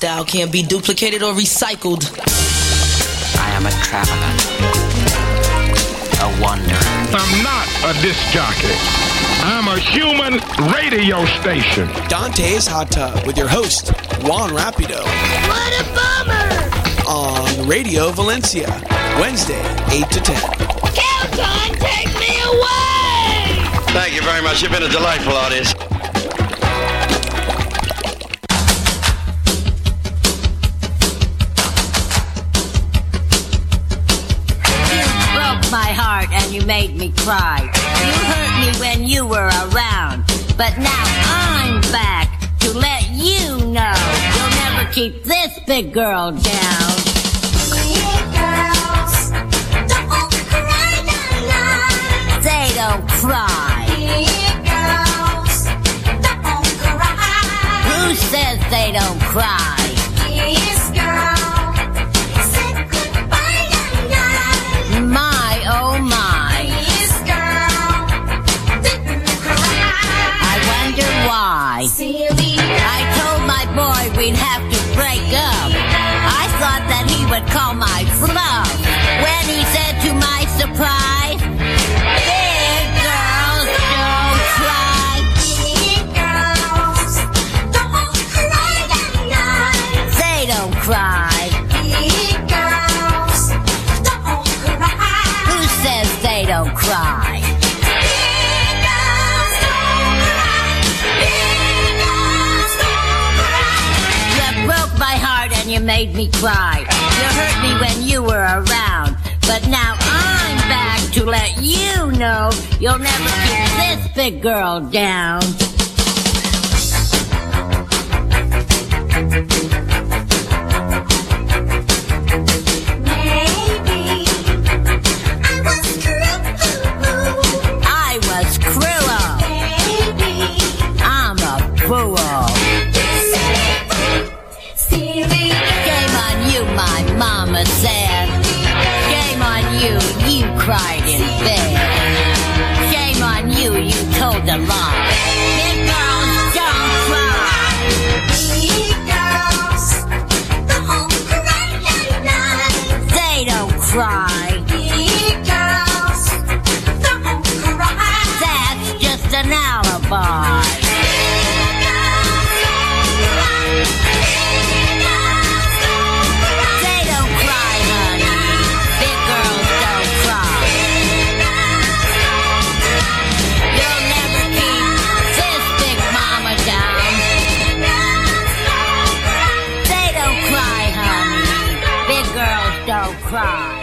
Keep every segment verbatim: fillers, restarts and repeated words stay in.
style can't be duplicated or recycled. I am a traveler, a wanderer. I'm not a disc jockey. I'm a human radio station. Dante's Hot Tub with your host, Juan Rapido. What a bummer! On Radio Valencia, Wednesday, eight to ten. Kelton, take me away! Thank you very much. You've been a delightful audience. My heart and you made me cry. You hurt me when you were around, but now I'm back to let you know you'll never keep this big girl down. Big girls don't cry, nah. They don't cry. Big girls don't cry. Who says they don't cry? This girl. I told my boy we'd have to break up. I thought that he would call my bluff when he said to my surprise, big girls don't cry. Big girls don't cry at night. They don't cry. Big girls don't cry. Who says they don't cry? You made me cry. You hurt me when you were around, but now I'm back to let you know you'll never keep this big girl down. Maybe I was cruel. I was cruel. Baby, I'm a fool. My mama said, shame on you, you cried in bed. Shame on you, you told the lie. Big girls don't cry. Big girls don't cry at night. They don't cry. Big girls don't cry. That's just an alibi. Cry.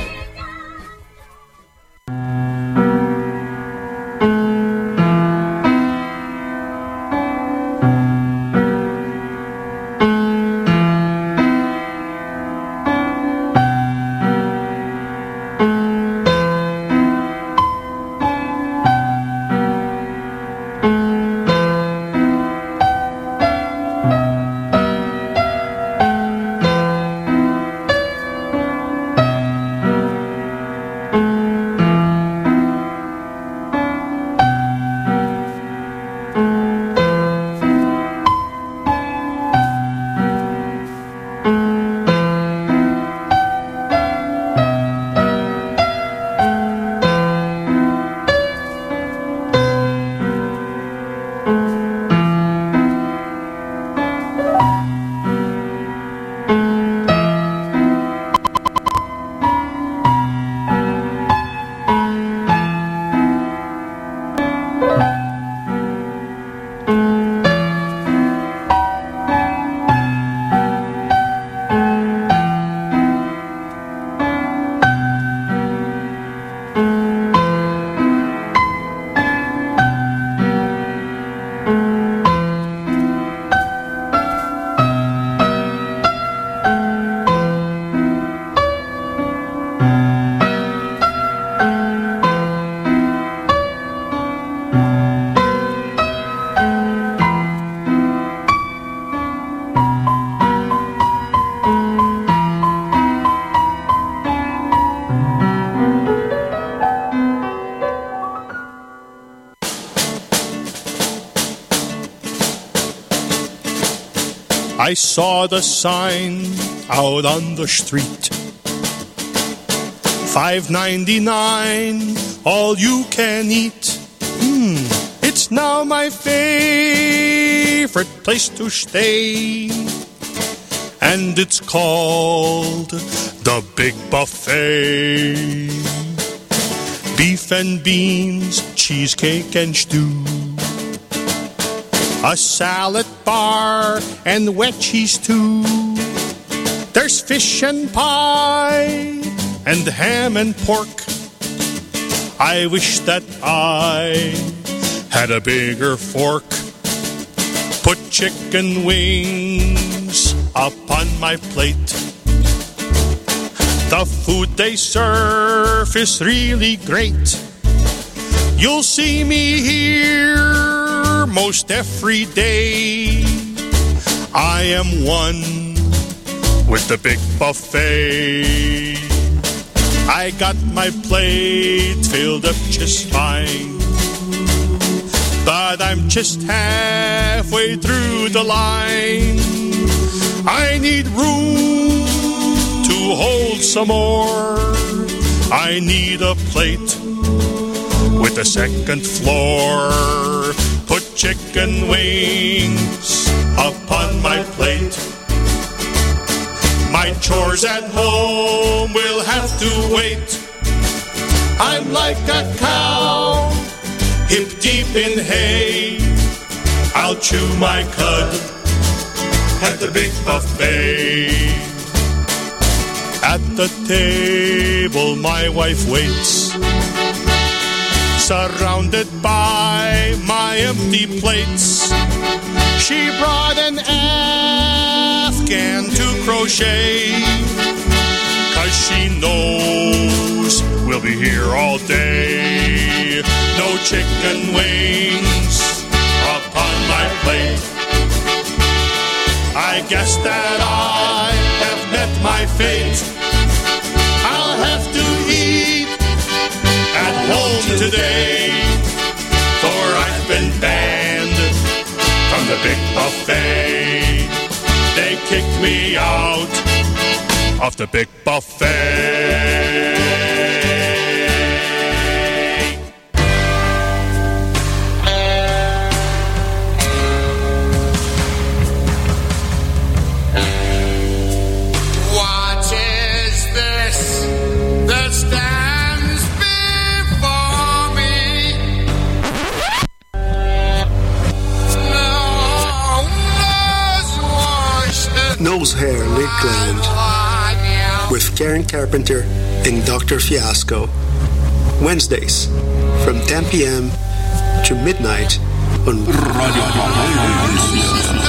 I saw the sign out on the street. five ninety-nine, all you can eat. Hmm, it's now my favorite place to stay. And it's called the Big Buffet. Beef and beans, cheesecake and stew. A salad bar and wet cheese too. There's fish and pie and ham and pork. I wish that I had a bigger fork. Put chicken wings upon my plate. The food they serve is really great. You'll see me here most every day. I am one with the Big Buffet. I got my plate filled up just fine, but I'm just halfway through the line. I need room to hold some more. I need a plate with a second floor. Put chicken wings upon my plate. My chores at home will have to wait. I'm like a cow, hip deep in hay. I'll chew my cud at the Big Buffet. At the table my wife waits, surrounded by my empty plates. She brought an Afghan to crochet, 'cause she knows we'll be here all day. No chicken wings upon my plate. I guess that I have met my fate. I'll have to eat at home today, for I've been banned from the Big Buffet. They kicked me out of the Big Buffet. What is this that stands before me? Nose Hair Lakeland with Karen Carpenter and Doctor Fiasco. Wednesdays from ten p.m. to midnight on Radio Valencia.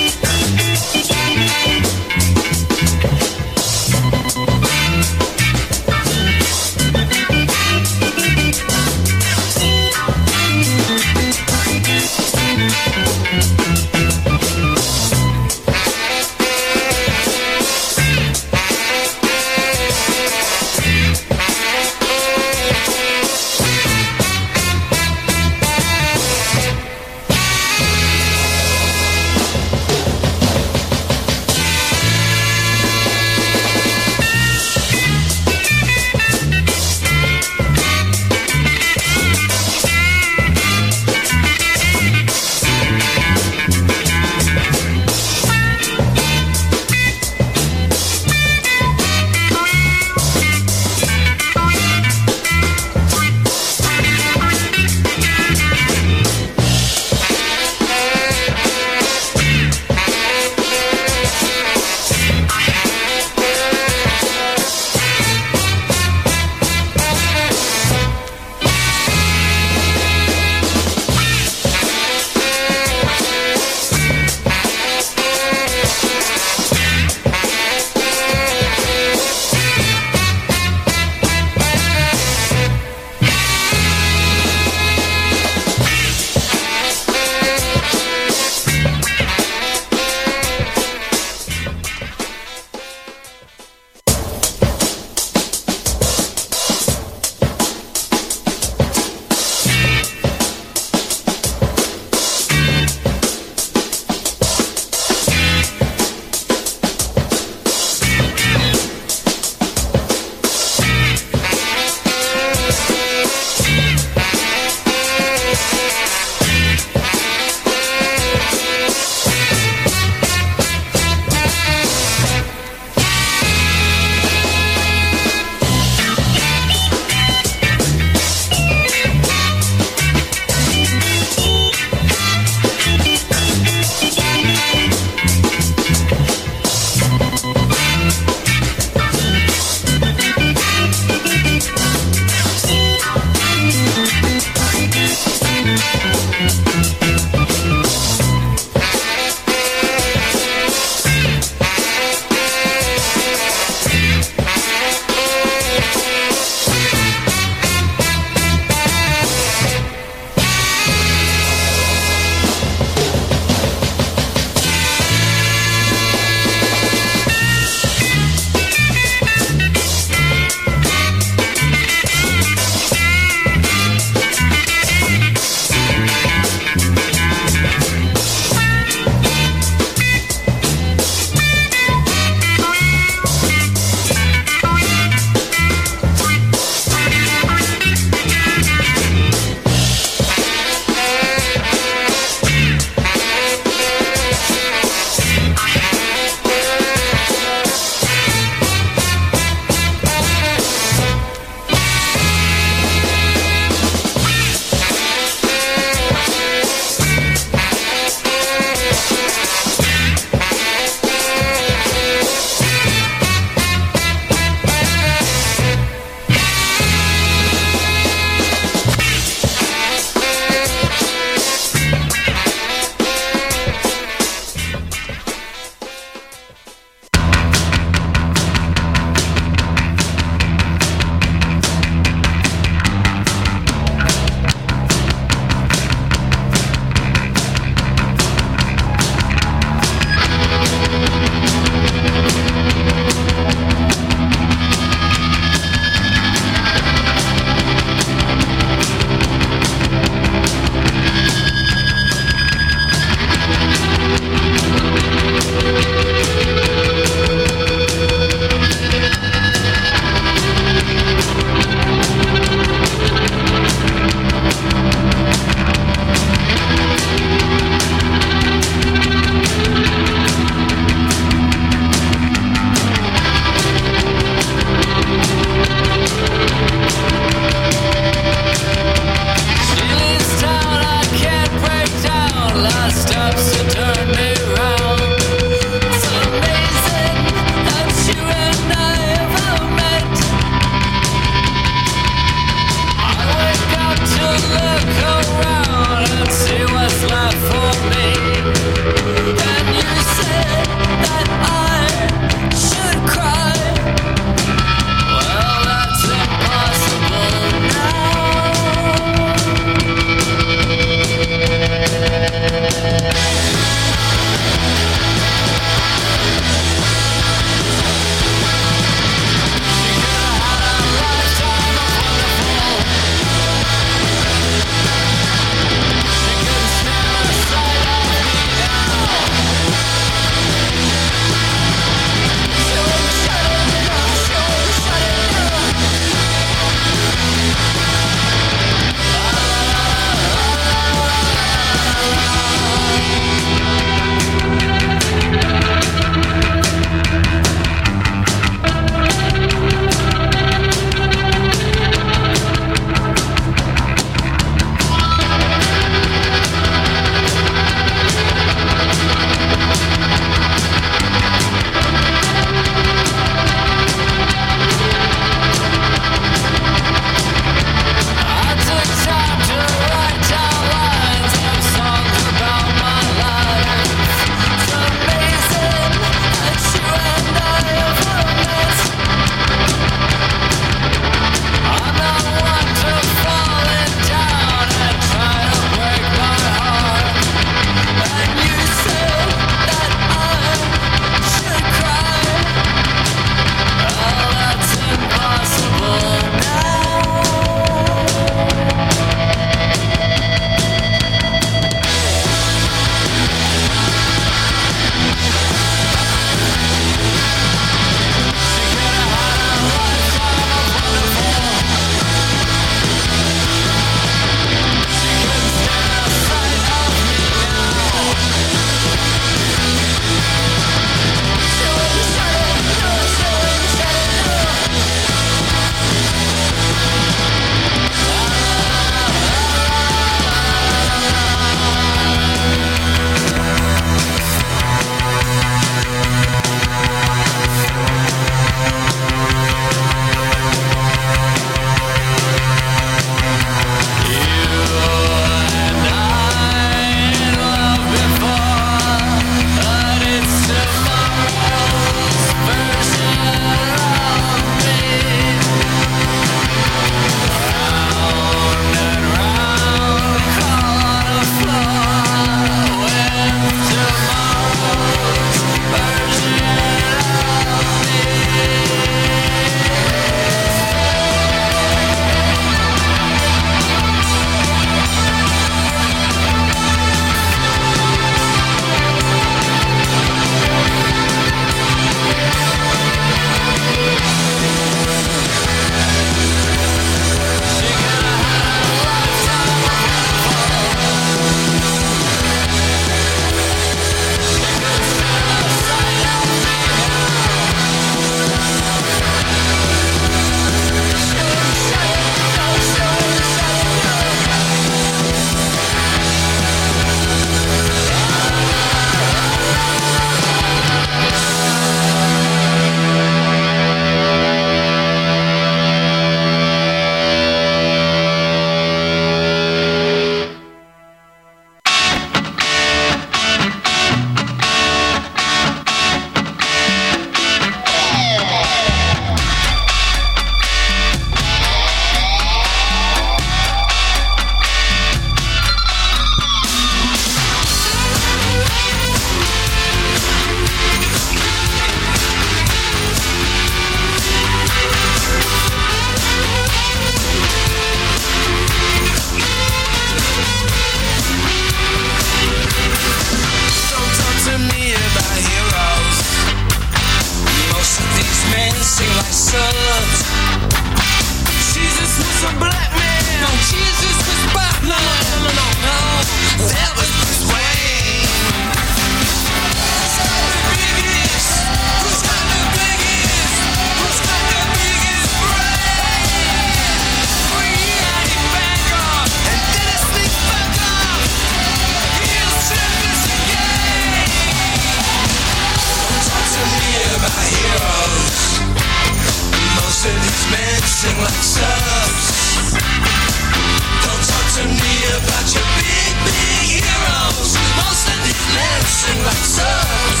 sing like subs. Don't talk to me about your big, big heroes. Most of these men sing like subs.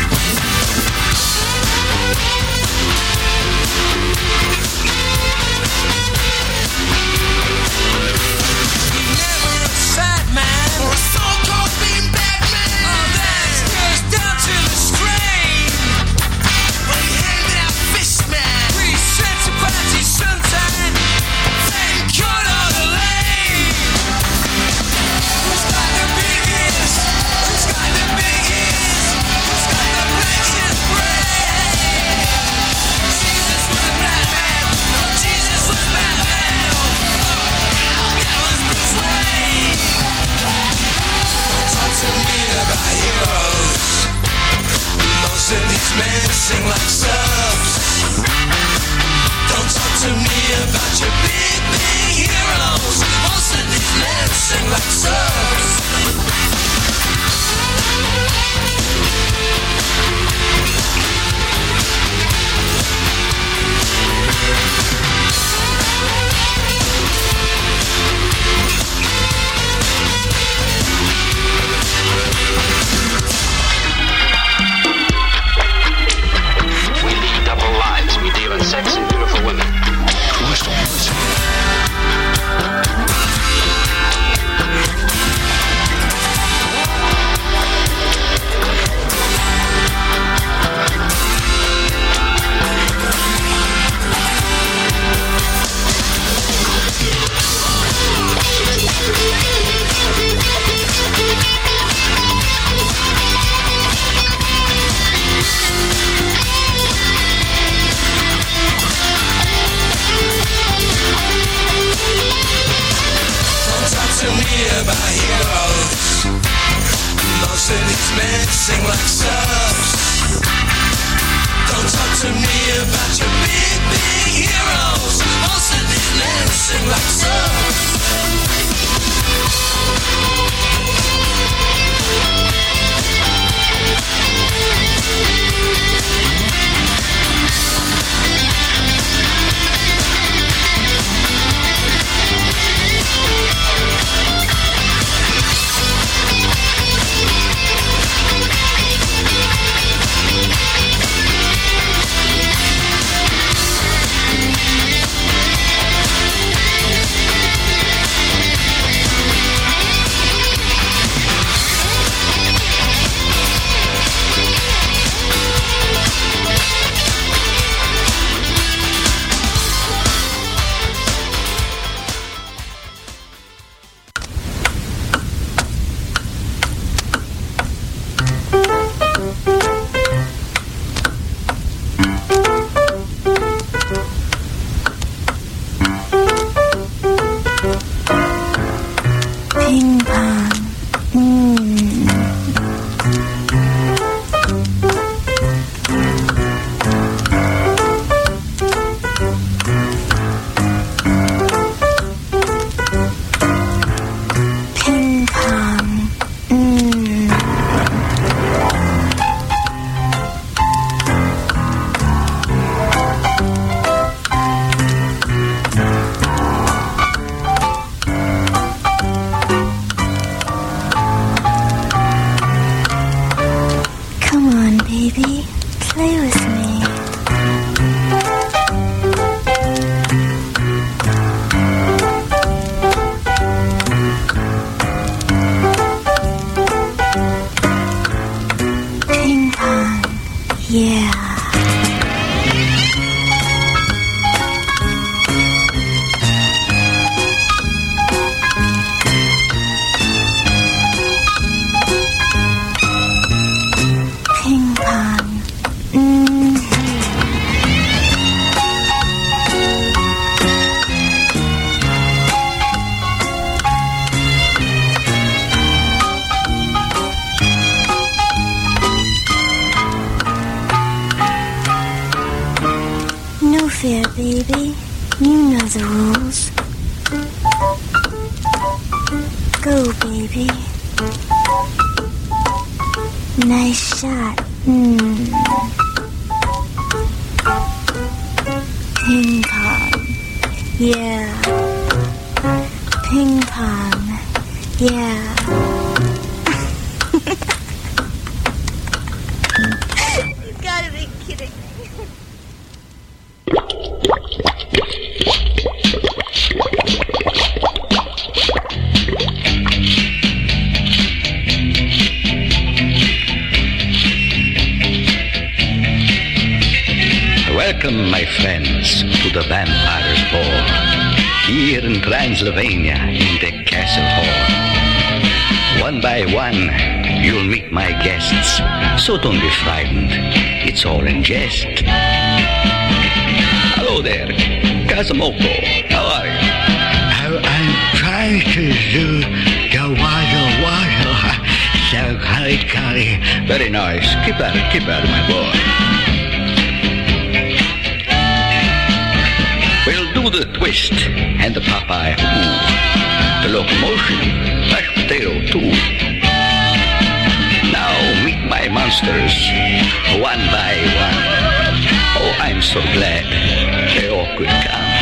You're never a fat man or a so-called bean bag man. Oh, that's just down to the strain. Well, you handed out fist man. Three cents about your sunshine. Then cut all the lane. Who's got the biggest? Who's got the biggest? Who's got the biggest brain? Jesus was a bad man. No, Jesus was a bad man. That was Bruce Wayne. Don't talk to me about heroes. Most of these men sing like subs. Don't talk to me about your big, big heroes. Most of these men sing like subs. We lead double lives. We deal in sexy, beautiful women. Don't talk to me about heroes. Most of these men sing like subs. Don't talk to me about your big, big heroes. Most of these men sing like subs. Ping pong. Mm. Ping pong. Mm. Come on, baby. Play with me. Ping pong. Yeah. Ping pong. Mm. No fear, baby. You know the rules. Go, baby. Nice shot. Mm. Ping pong. Yeah. Ping pong. Yeah. You gotta be kidding me. Welcome, my friends, to the Vampire's Ball, here in Transylvania, in the Castle Hall. One by one, you'll meet my guests, so don't be frightened. It's all in jest. Hello there, Kazumoko. How are you? I, I'm trying to do the waddle waddle. So curry curry. Very nice. Keep at it, keep at it, my boy. We'll do the twist and the Popeye Who, the locomotion, mashed potato too. Now meet my monsters, one by one. Oh, I'm so glad they all could come.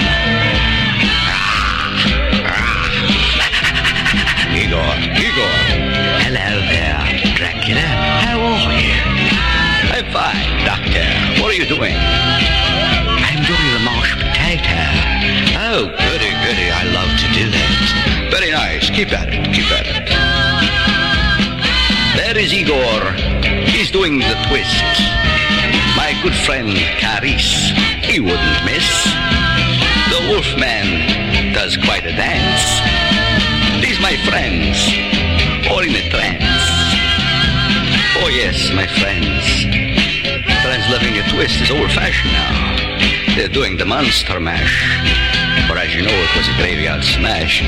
Igor, Igor. Hello there, Dracula. How are you? I'm fine, Doctor. What are you doing? I'm doing the mashed potato. Oh, goody, goody. I love to do that. Very nice. Keep at it. Keep at it. There is Igor. He's doing the twist. My good friend, Caris. He wouldn't miss. The Wolfman does quite a dance. These my friends, all in a trance. Oh, yes, my friends. Transylvania twist is old-fashioned now. They're doing the monster mash. Or as you know, it was a graveyard smash.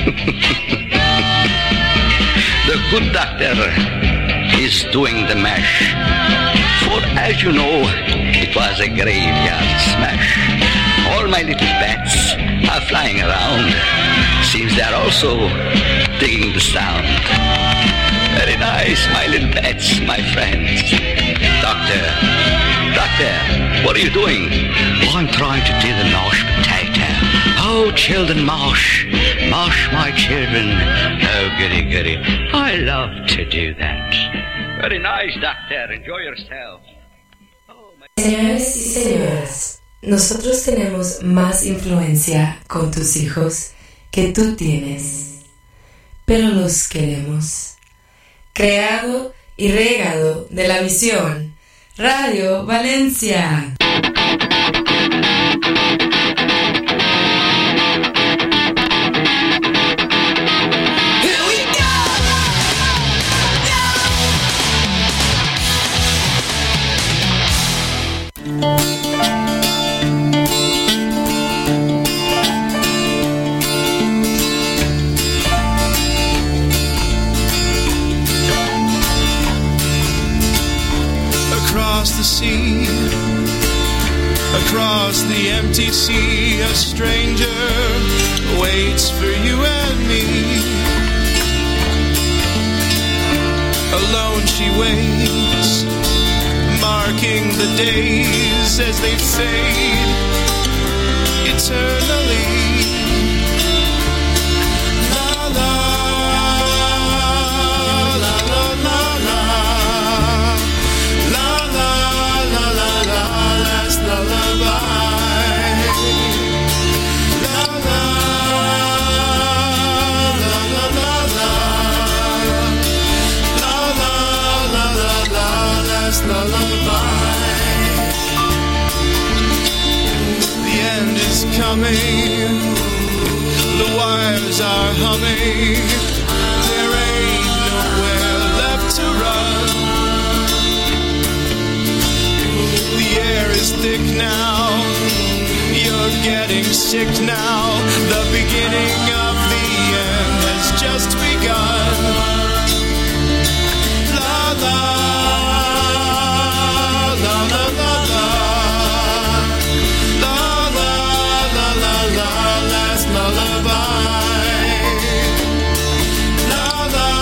The good doctor is doing the mash. For as you know, it was a graveyard smash. All my little bats are flying around. Seems they're also digging the sound. Very nice, my little bats, my friends. Doctor, doctor, what are you doing? Well, I'm trying to do the mashed potato. Oh, children, mash. Mash, my children. Oh, goody, goody. I love to do that. Very nice, doctor. Enjoy yourself. Oh, my... Señores y señoras, nosotros tenemos más influencia con tus hijos que tú tienes, pero los queremos. Creado y regado de la visión Radio Valencia. Across the sea, across the empty sea, a stranger waits for you and me. Alone she waits, marking the days as they fade eternally. La la, la la la la. La la la la la, last lullaby. La la la la la la. La la la la la, last lullaby. The end is coming. The wires are humming. There ain't nowhere left to run. The air is thick now, you're getting sick now. The beginning of the end has just begun. La la, la la la la. La la la la la, last lullaby. La la,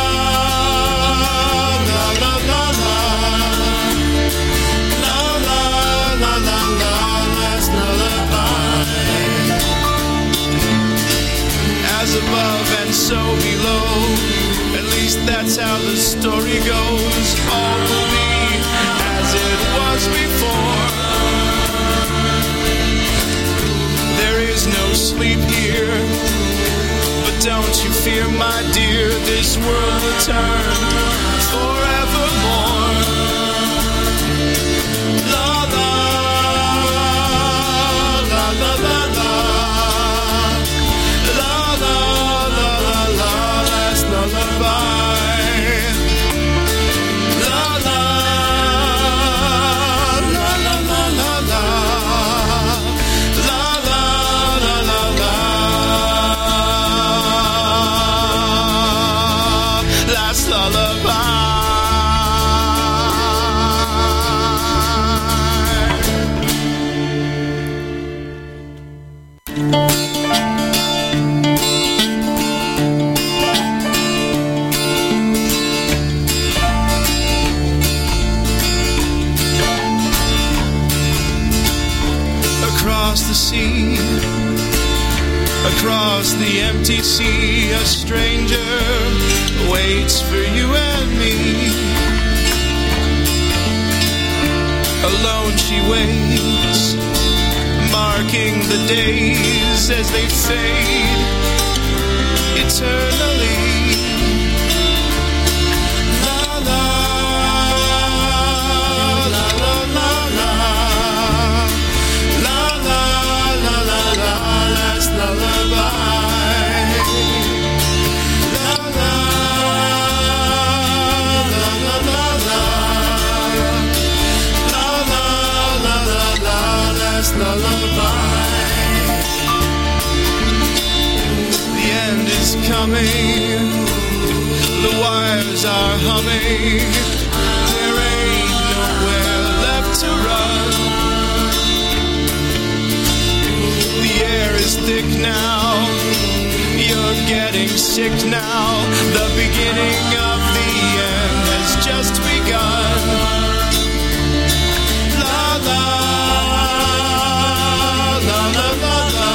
la la la la. La la la la, last lullaby. that's how the story goes. All will be as it was before. There is no sleep here, but don't you fear, my dear, this world will turn forevermore. La la la la la la la la la la la, last lullaby. La la la la la la la la la la la la, last lullaby. Across the sea, across the empty sea, a stranger waits for you and me. Alone she waits, marking the days as they fade eternally. La la la la la la la la la la la, last lullaby. La la la la la la la la la la la, last lullaby. The end is coming, the wires are humming, there ain't nowhere left to run. The air is thick now, you're getting sick now, the beginning of the end has just begun. La la la la la la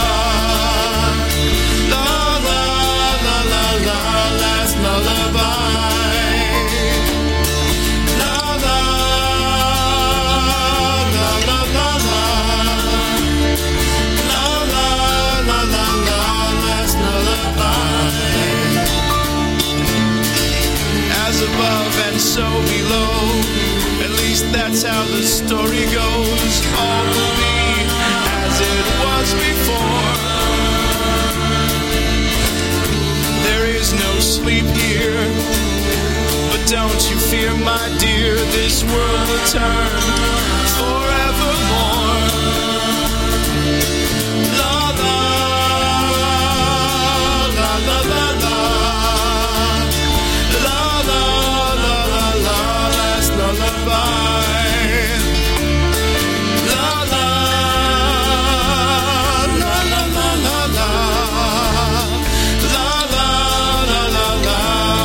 la la la la la, last lullaby. La la la la la la la la la la la, last lullaby. As above and so below, at least that's how the story goes. All will be as it was before. There is no sleep here, but don't you fear, my dear, this world will turn forevermore. La la la la la la la la la la la, last lullaby. La la la la la la la la la la la la,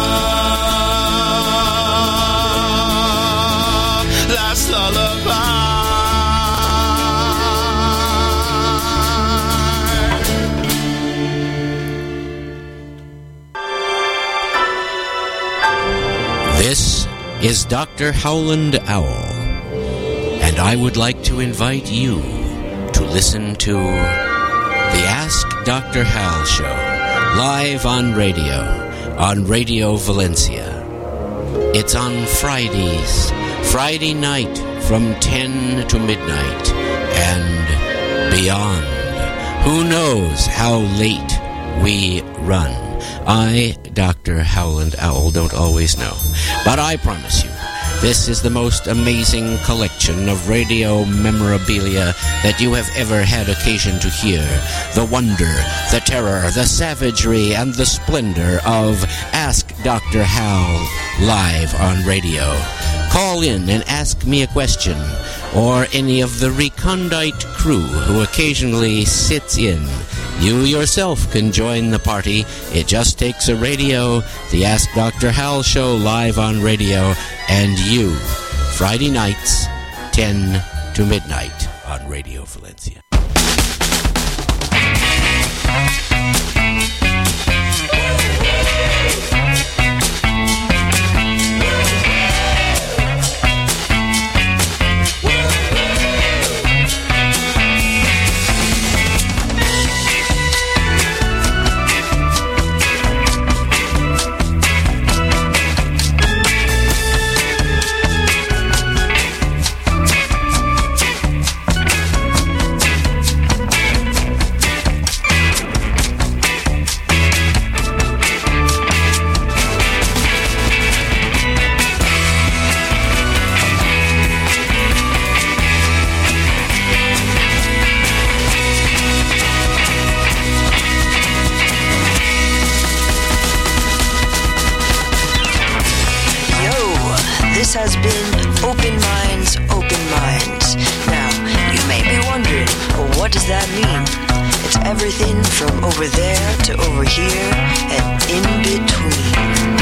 last lullaby. This is Doctor Howland Owl, and I would like to invite you to listen to the Ask Doctor Hal show, live on radio, on Radio Valencia. It's on Fridays, Friday night from ten to midnight, and beyond. Who knows how late we run? I, Doctor Howland Owl, don't always know. But I promise you, this is the most amazing collection of radio memorabilia that you have ever had occasion to hear. The wonder, the terror, the savagery, and the splendor of Ask Doctor Hal live on radio. Call in and ask me a question, or any of the recondite crew who occasionally sits in. You yourself can join the party. It just takes a radio, the Ask Doctor Hal show live on radio, and you. Friday nights, ten to midnight on Radio Valencia. does that mean? It's everything from over there to over here and in between.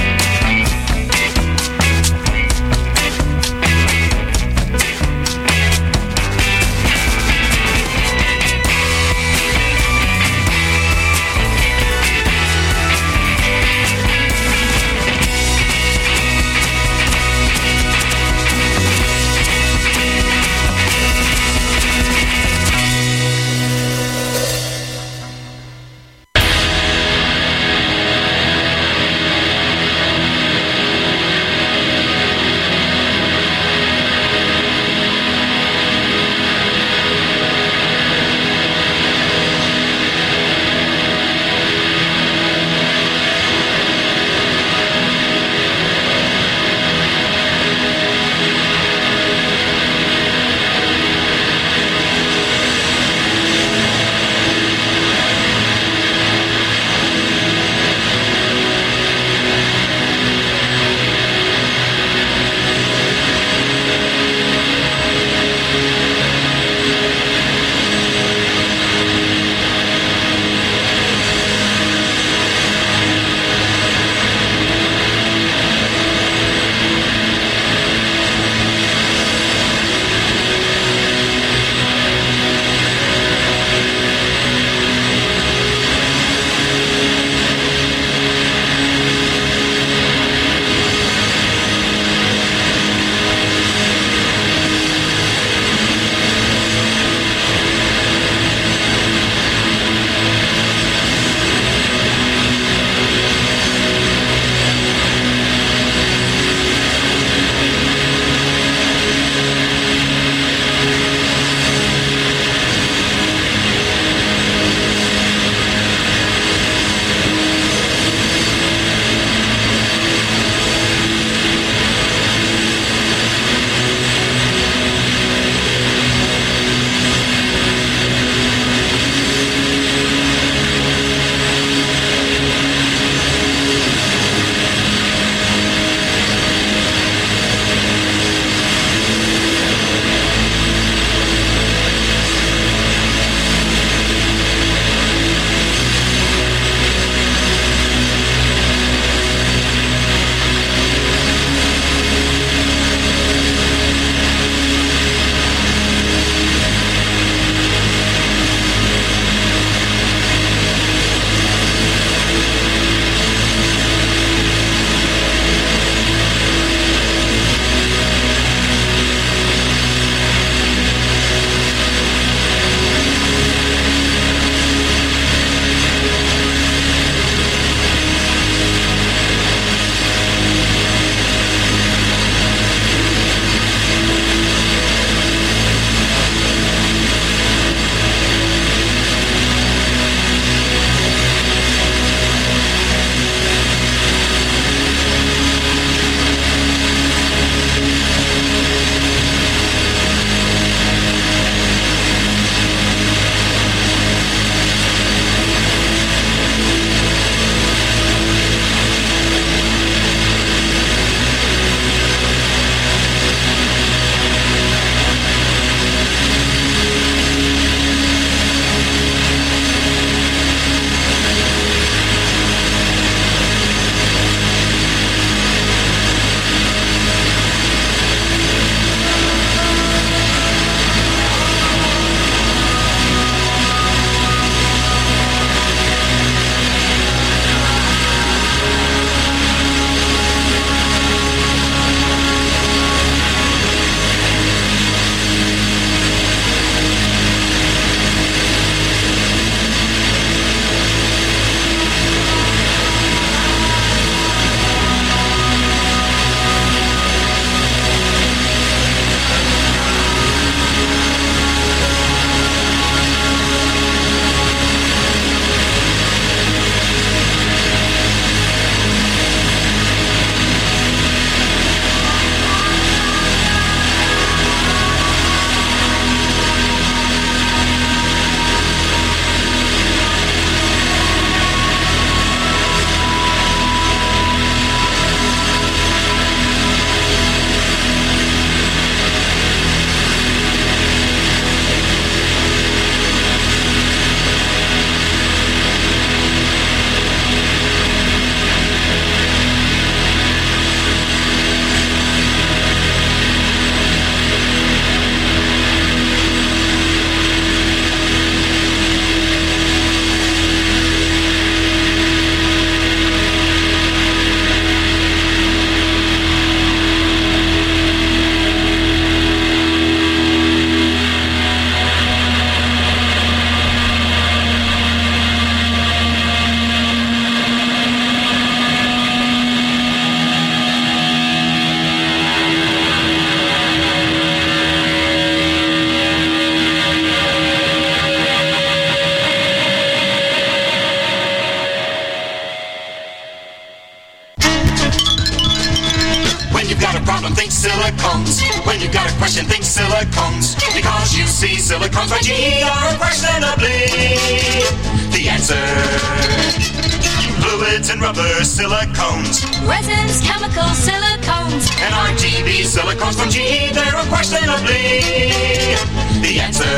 When you got a question, think silicones. Because you see silicones by G E are unquestionably the answer. Fluids and rubber silicones, resins, chemicals, silicones, and R T B silicones from G E, they're unquestionably the answer.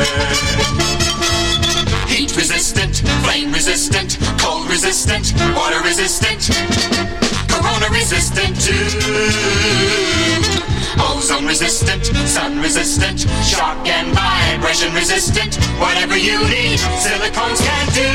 Heat resistant, flame resistant, cold resistant, water resistant, corona resistant too. Ozone resistant, sun resistant, shock and vibration resistant. Whatever you need, silicones can do.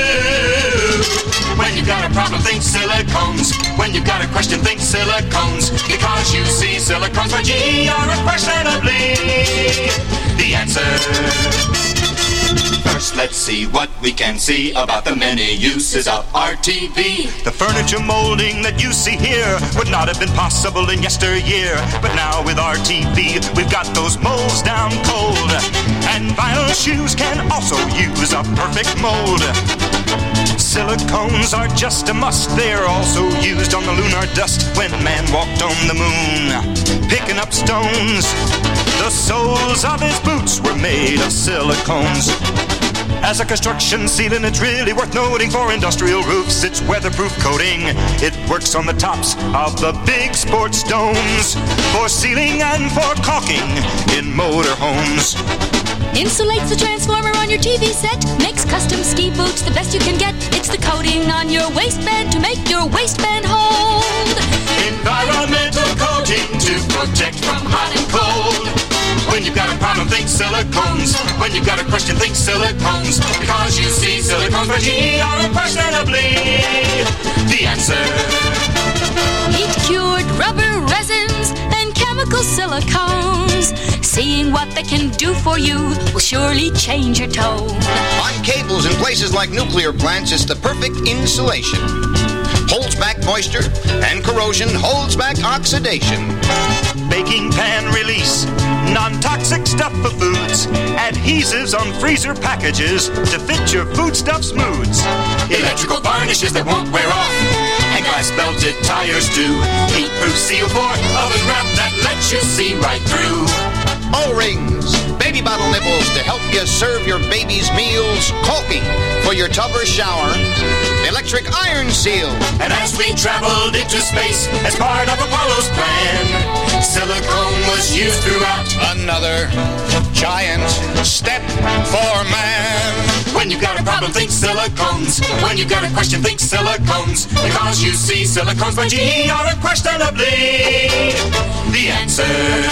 When you got a problem, think silicones. When you got a question, think silicones. Because you see silicones by G E are unquestionably the answer. First, let's see what we can see about the many uses of R T V. The furniture molding that you see here would not have been possible in yesteryear. But now with R T V, we've got those molds down cold. And vinyl shoes can also use a perfect mold. Silicones are just a must. They're also used on the lunar dust when man walked on the moon, picking up stones. The soles of his boots were made of silicones. As a construction sealant, it's really worth noting for industrial roofs. It's weatherproof coating. It works on the tops of the big sports domes for sealing and for caulking in motor homes. Insulates the transformer on your T V set. Makes custom ski boots the best you can get. It's the coating on your waistband to make your waistband hold. Environmental coating to protect from hot and cold. When you got a problem, think silicones. When you got a question, think silicones. Because you see silicones by G E are unquestionably the answer. Heat-cured rubber resins and chemical silicones. Seeing what they can do for you will surely change your tone. On cables in places like nuclear plants, it's the perfect insulation. Holds back moisture and corrosion, holds back oxidation. Baking pan release, non-toxic stuff for foods. Adhesives on freezer packages to fit your foodstuffs moods. Electrical varnishes that won't wear off, and glass belted tires too. Heat-proof seal for oven wrap that lets you see right through. O-rings, baby bottle nipples to help you serve your baby's meals. Caulking for your tub or shower. Electric iron seal. And as we traveled into space as part of Apollo's plan, silicone was used throughout. Another giant step for man. When you got a problem, think silicones. When you got a question, think silicones. Because you see silicones by G E are unquestionably the answer.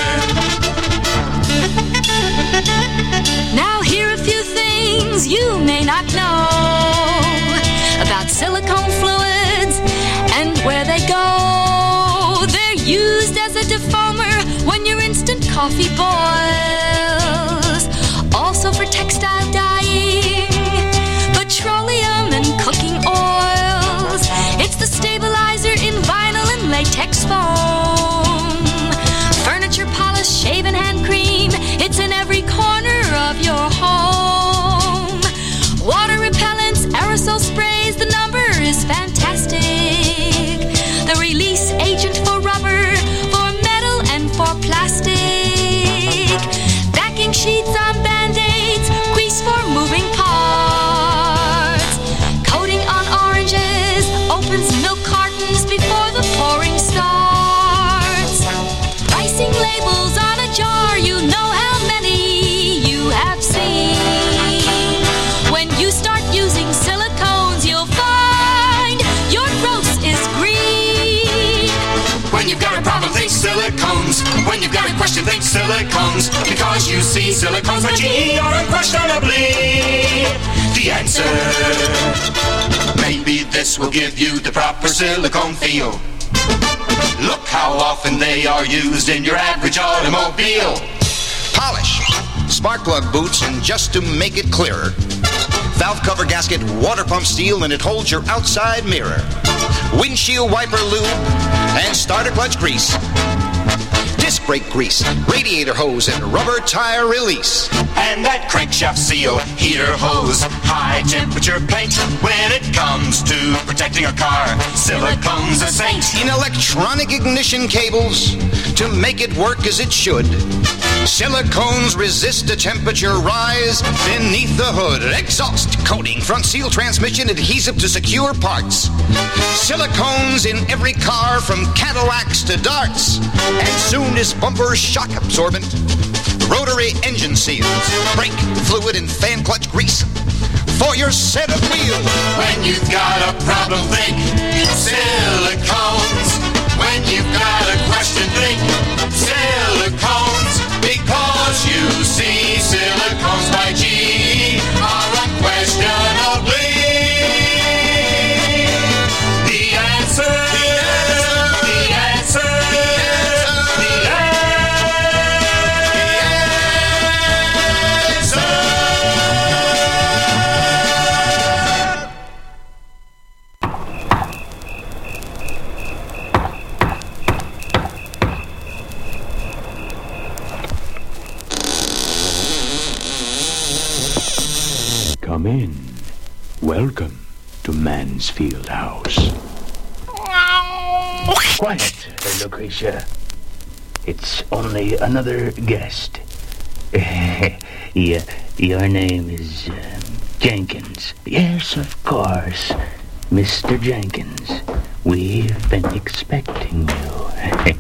Now here are a few things you may not know about silicone fluids and where they go. They're used as a defoamer when your instant coffee boils. Also for textile dyeing, petroleum and cooking oils. It's the stabilizer in vinyl and latex foam. Furniture polish, shave and hand cream. It's in every corner of your home. Water repellents, aerosol sprays, the number is fantastic. The release agent for rubber, for metal and for plastic. Backing sheets on band-aids, grease for moving parts. Coating on oranges, opens milk cartons before the pouring starts. Pricing labels on a jar, you know how many you have seen. When you start using silicones, you'll find your roast is green. When you've got a problem, think silicones. When you've got a question, think silicones. Because you see silicones by G E are unquestionably the answer. Maybe this will give you the proper silicone feel. Look how often they are used in your average automobile. Polish, spark plug boots, and just to make it clearer, valve cover gasket, water pump steel, and it holds your outside mirror. Windshield wiper lube and starter clutch grease. Disc brake grease, radiator hose, and rubber tire release. And that crankshaft seal, heater hose, high temperature paint. When it comes to protecting a car, silicone's a saint. In electronic ignition cables, to make it work as it should, silicones resist a temperature rise beneath the hood. Exhaust coating, front seal, transmission, adhesive to secure parts. Silicones in every car from Cadillacs to Darts. And soon is bumper shock absorbent, rotary engine seals, brake fluid and fan clutch grease for your set of wheels. When you've got a problem, think silicones. When you've got a question, think silicones. Because you see, silicones by G E are unquestionably the answer. The answer. The Come in. Welcome to Mansfield House. Quiet, Lucretia. It's only another guest. yeah, your name is uh, Jenkins. Yes, of course. Mister Jenkins. We've been expecting you.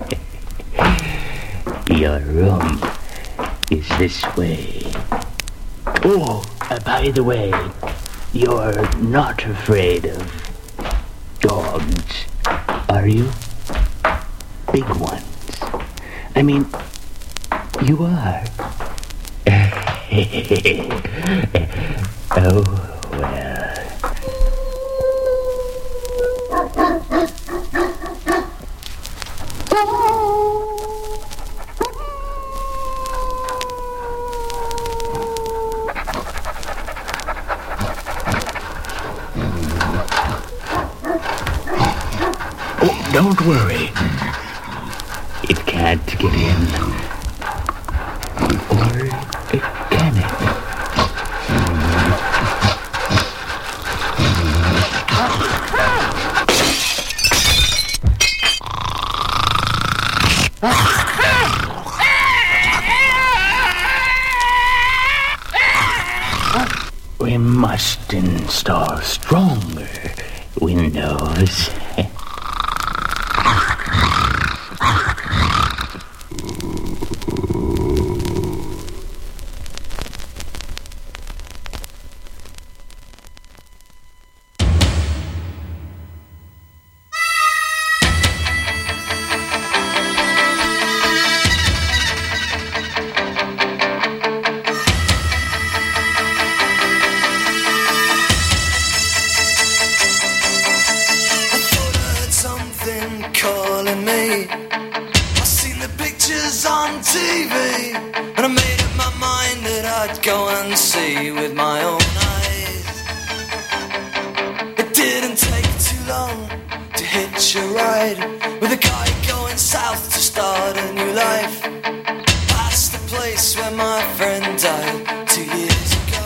Your room is this way. Oh, uh, by the way, you're not afraid of dogs, are you? Big ones. I mean, you are. Oh, well. Oh, don't worry. It can't get in. Or it can it? We must install stronger windows. Calling me. I seen the pictures on T V, and I made up my mind that I'd go and see with my own eyes. It didn't take too long to hitch a ride with a guy going south to start a new life. Past the place where my friend died two years ago.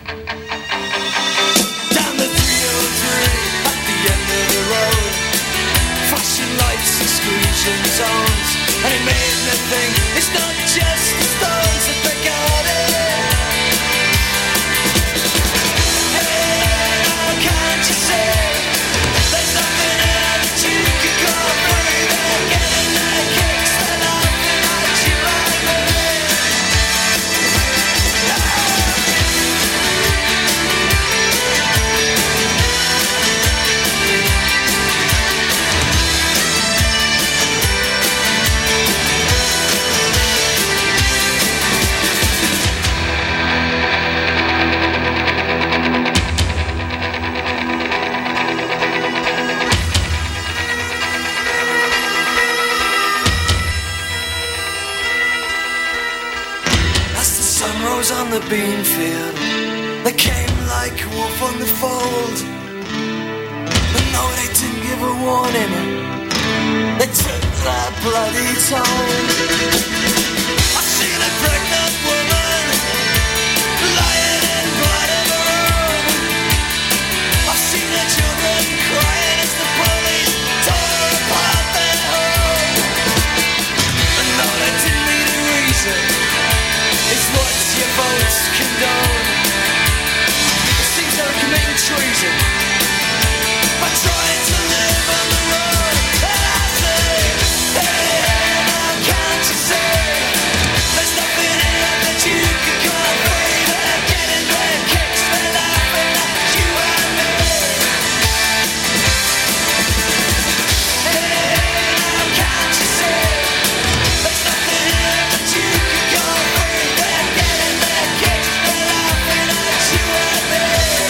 Down the three oh three at the end of the road. Flashing lights, exclusion zones, and it made me think it's not just the stones that they got it. Hey, now can't you see? There's nothing else that you could go free. They're getting their kicks, they're laughing at you like me. On the bean field, they came like a wolf on the fold. But no, they didn't give a warning. They took their bloody tone. I've seen a pregnant woman lying in blood of her own. I've seen her children crying as the police tore apart their home. And no, they didn't need a reason. It's what your votes condone. It seems they're committing treason by trying to live on the road. And I say, hey, hey, now can't you see? There's nothing here that you can call free. They're getting their kicks, they're laughing at you and me. Hey, hey, now can't you see? There's nothing here that you can call free. They're getting their kicks, they're laughing at you and me.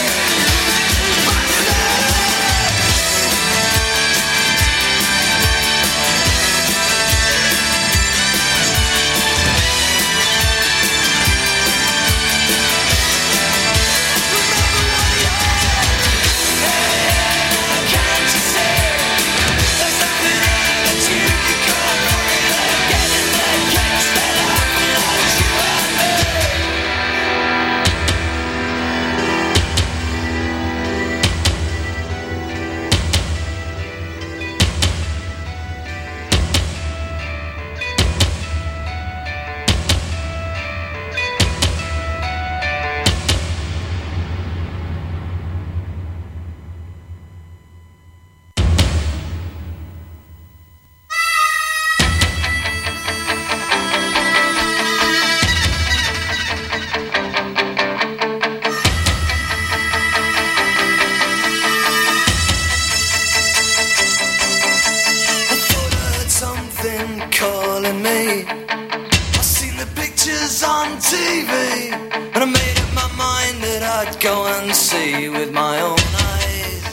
Calling me. I've seen the pictures on T V, and I made up my mind that I'd go and see with my own eyes.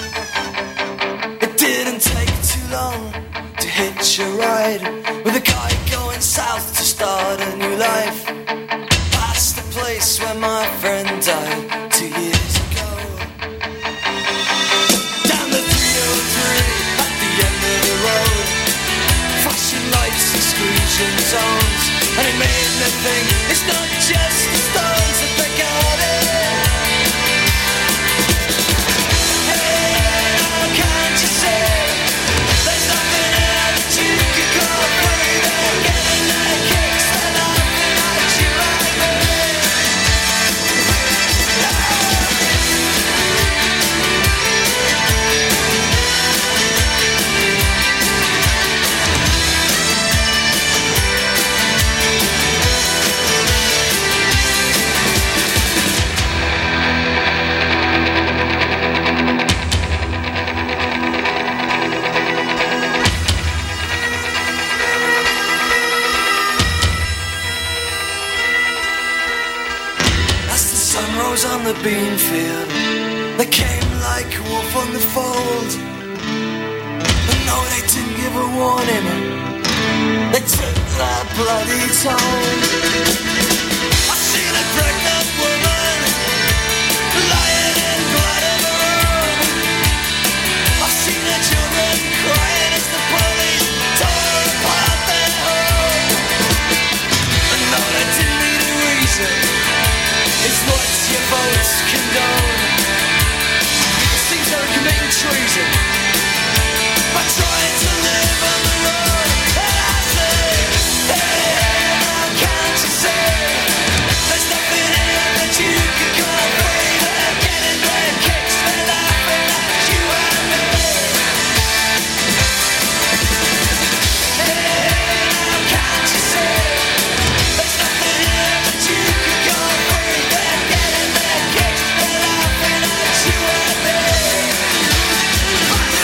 It didn't take too long to hitch a ride with a guy going south to start a new life. Past the place where my friend died two years ago. Down the three oh three at the end of the road. Flashing lights, exclusion zones, and it made me think it's not just the stones that they got it. Hey, now can't you see? There's nothing here that you can call free. They're getting their kicks, they're laughing at you and me. On the bean field, they came like a wolf on the fold. But no, they didn't give a warning. They took their bloody toll. I've seen a pregnant woman lying in blood of her own. I've seen her children crying as the police tore apart their home. And no, they didn't need a reason. It's what your votes condone. It seems they're committing treason by trying to live on the road. And I say, hey, hey, now can't you see? There's nothing here that you can call free. They're getting their kicks, they're laughing at you and me. Hey, hey, now can't you see? There's nothing here that you can call free. They're getting their kicks, they're laughing at you and me.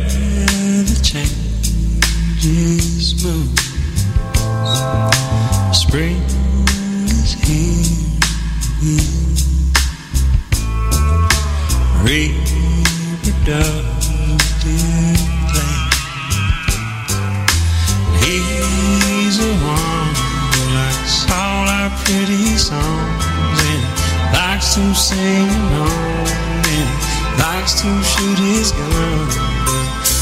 weather changes moves. Spring is here. Reproductive play. He's a one who likes all our pretty songs and likes to sing along and likes to shoot his gun.